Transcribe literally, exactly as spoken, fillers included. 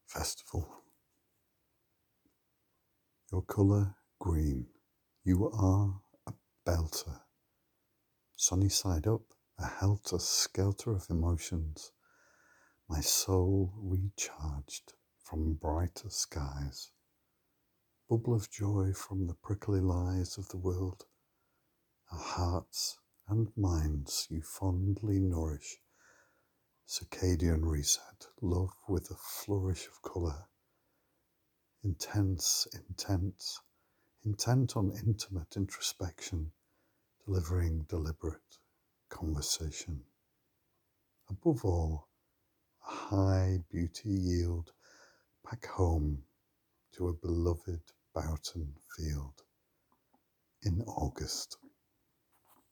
Festival. Your colour green, you are a belter. Sunny side up, a helter-skelter of emotions. My soul recharged from brighter skies. Bubble of joy from the prickly lies of the world. Our hearts and minds you fondly nourish. Circadian reset, love with a flourish of colour. Intense, intense, intent on intimate introspection, delivering deliberate conversation. Above all, a high beauty yield back home to a beloved Boughton field in August.